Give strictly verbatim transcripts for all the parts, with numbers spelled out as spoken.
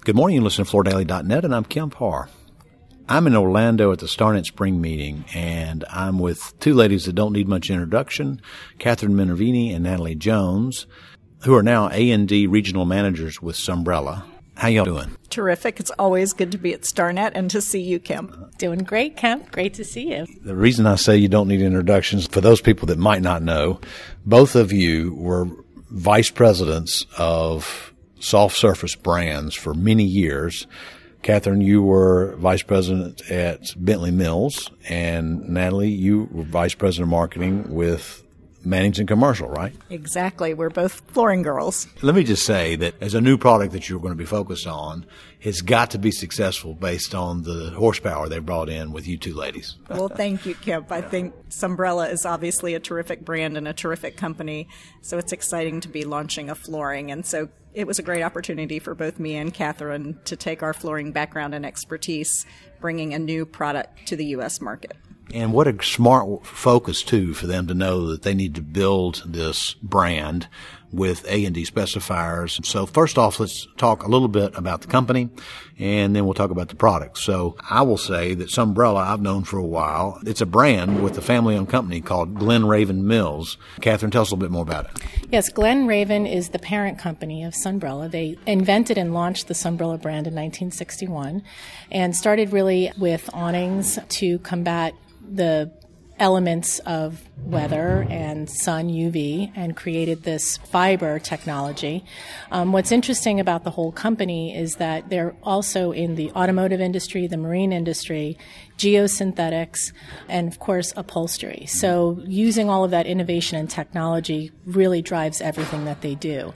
Good morning. You listen to floor daily dot net, and I'm Kemp Harr. I'm in Orlando at the StarNet Spring Meeting, and I'm with two ladies that don't need much introduction, Catherine Minervini and Natalie Jones, who are now A and D regional managers with Sunbrella. How y'all doing? Terrific. It's always good to be at StarNet and to see you, Kemp. Doing great, Kemp. Great to see you. The reason I say you don't need introductions, for those people that might not know, both of you were vice presidents of soft surface brands for many years. Catherine, you were vice president at Bentley Mills, and Natalie, you were vice president of marketing with Mannington Commercial, right? Exactly. We're both flooring girls. Let me just say that as a new product that you're going to be focused on, it's got to be successful based on the horsepower they brought in with you two ladies. Well, thank you, Kemp. I think Sunbrella is obviously a terrific brand and a terrific company, so it's exciting to be launching a flooring. And so it was a great opportunity for both me and Catherine to take our flooring background and expertise, bringing a new product to the U S market. And what a smart focus, too, for them to know that they need to build this brand with A and D specifiers. So first off, let's talk a little bit about the company, and then we'll talk about the product. So I will say that Sunbrella I've known for a while. It's a brand with a family-owned company called Glen Raven Mills. Catherine, tell us a little bit more about it. Yes, Glen Raven is the parent company of Sunbrella. They invented and launched the Sunbrella brand in nineteen sixty-one and started really with awnings to combat the elements of weather and sun, U V, and created this fiber technology. Um, what's interesting about the whole company is that they're also in the automotive industry, the marine industry, geosynthetics, and of course upholstery. So using all of that innovation and technology really drives everything that they do.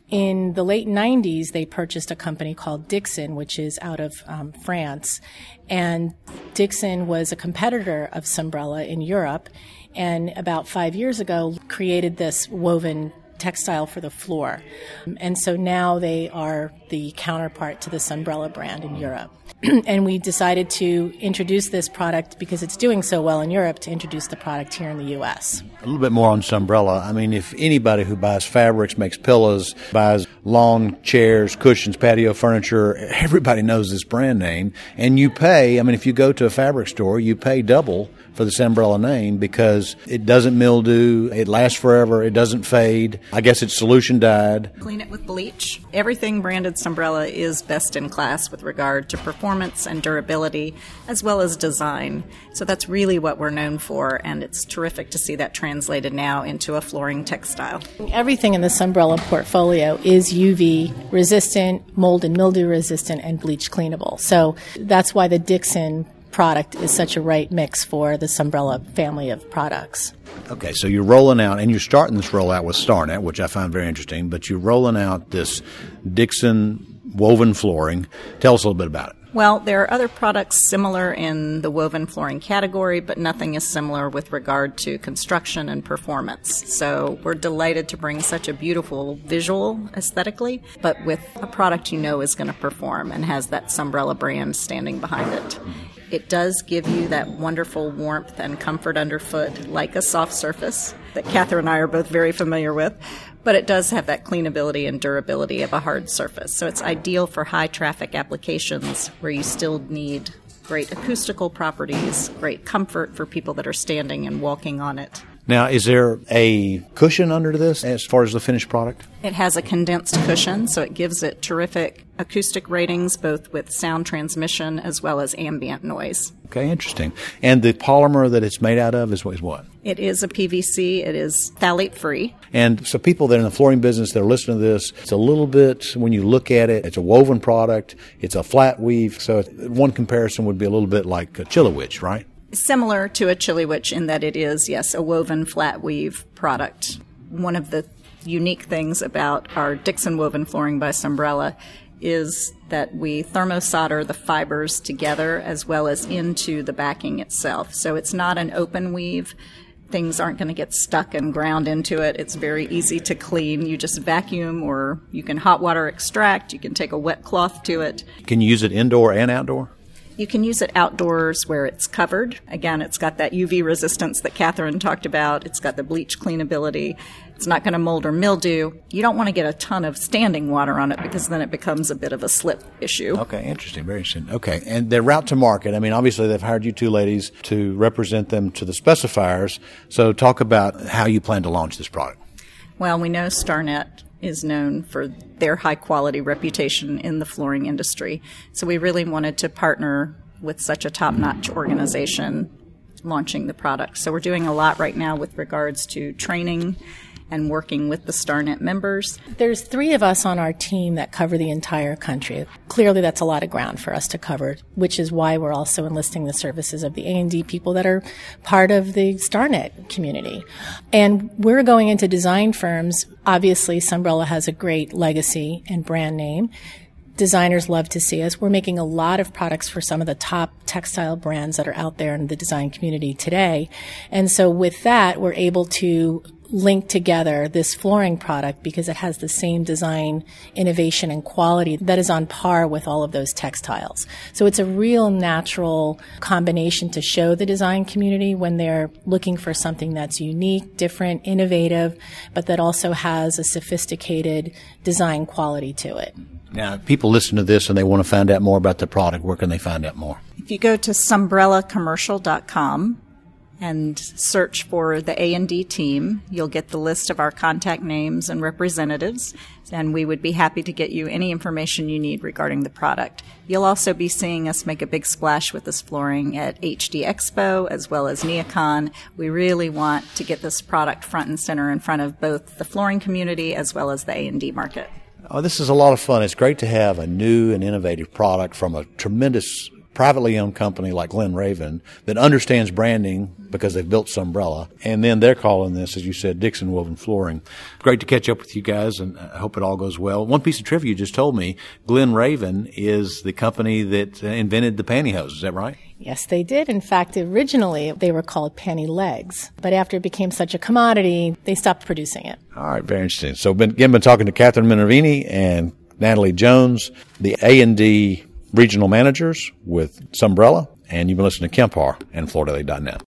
In the late nineties, they purchased a company called Dixon, which is out of um, France. And Dixon was a competitor of Sunbrella in Europe, and about five years ago created this woven textile for the floor. And so now they are the counterpart to the Sunbrella brand in Europe. And we decided to introduce this product because it's doing so well in Europe to introduce the product here in the U S. A little bit more on Sunbrella. I mean, if anybody who buys fabrics, makes pillows, buys lawn chairs, cushions, patio furniture, everybody knows this brand name. And you pay, I mean, if you go to a fabric store, you pay double for the Sunbrella name because it doesn't mildew, it lasts forever, it doesn't fade. I guess it's solution dyed. Clean it with bleach. Everything branded Sunbrella is best in class with regard to performance and durability, as well as design. So that's really what we're known for, and it's terrific to see that translated now into a flooring textile. Everything in the Sunbrella portfolio is U V resistant, mold and mildew resistant, and bleach cleanable. So that's why the Dixon product is such a right mix for the Sunbrella family of products. Okay, so you're rolling out, and you're starting this rollout with StarNet, which I find very interesting, but you're rolling out this Dixon woven flooring. Tell us a little bit about it. Well, there are other products similar in the woven flooring category, but nothing is similar with regard to construction and performance. So we're delighted to bring such a beautiful visual aesthetically, but with a product you know is going to perform and has that Sunbrella brand standing behind it. It does give you that wonderful warmth and comfort underfoot, like a soft surface that Catherine and I are both very familiar with, but it does have that cleanability and durability of a hard surface. So it's ideal for high-traffic applications where you still need great acoustical properties, great comfort for people that are standing and walking on it. Now, is there a cushion under this as far as the finished product? It has a condensed cushion, so it gives it terrific acoustic ratings, both with sound transmission as well as ambient noise. Okay, interesting. And the polymer that it's made out of is what? Is what? It is a P V C. It is phthalate-free. And so people that are in the flooring business, they're listening to this, it's a little bit, when you look at it, it's a woven product, it's a flat weave, so one comparison would be a little bit like a Chilliwich, right? Similar to a Chilliwich in that it is, yes, a woven flat weave product. One of the unique things about our Dixon woven flooring by Sunbrella is that we thermosolder the fibers together as well as into the backing itself. So it's not an open weave. Things aren't going to get stuck and ground into it. It's very easy to clean. You just vacuum, or you can hot water extract. You can take a wet cloth to it. Can you use it indoor and outdoor? You can use it outdoors where it's covered. Again, it's got that U V resistance that Catherine talked about. It's got the bleach cleanability. It's not going to mold or mildew. You don't want to get a ton of standing water on it because then it becomes a bit of a slip issue. Okay, interesting. Very interesting. Okay, and their route to market, I mean, obviously they've hired you two ladies to represent them to the specifiers. So talk about how you plan to launch this product. Well, we know StarNet is known for their high-quality reputation in the flooring industry. So we really wanted to partner with such a top-notch organization launching the product. So we're doing a lot right now with regards to training and working with the StarNet members. There's three of us on our team that cover the entire country. Clearly, that's a lot of ground for us to cover, which is why we're also enlisting the services of the A and D people that are part of the StarNet community. And we're going into design firms. Obviously, Sunbrella has a great legacy and brand name. Designers love to see us. We're making a lot of products for some of the top textile brands that are out there in the design community today. And so with that, we're able to link together this flooring product because it has the same design, innovation, and quality that is on par with all of those textiles. So it's a real natural combination to show the design community when they're looking for something that's unique, different, innovative, but that also has a sophisticated design quality to it. Now, if people listen to this and they want to find out more about the product, where can they find out more? If you go to sunbrella commercial dot com and search for the A and D team, you'll get the list of our contact names and representatives, and we would be happy to get you any information you need regarding the product. You'll also be seeing us make a big splash with this flooring at H D Expo as well as NeoCon. We really want to get this product front and center in front of both the flooring community as well as the A and D market. Oh, this is a lot of fun. It's great to have a new and innovative product from a tremendous privately owned company like Glen Raven that understands branding because they've built Sunbrella. And then they're calling this, as you said, Dixon Woven Flooring. Great to catch up with you guys, and I hope it all goes well. One piece of trivia you just told me, Glen Raven is the company that invented the pantyhose. Is that right? Yes, they did. In fact, originally they were called panty legs, but after it became such a commodity, they stopped producing it. All right, very interesting. So been, again, been talking to Catherine Minervini and Natalie Jones, the A and D regional managers with Sunbrella, and you've been listening to Kemp Harr and Florida Daily dot net.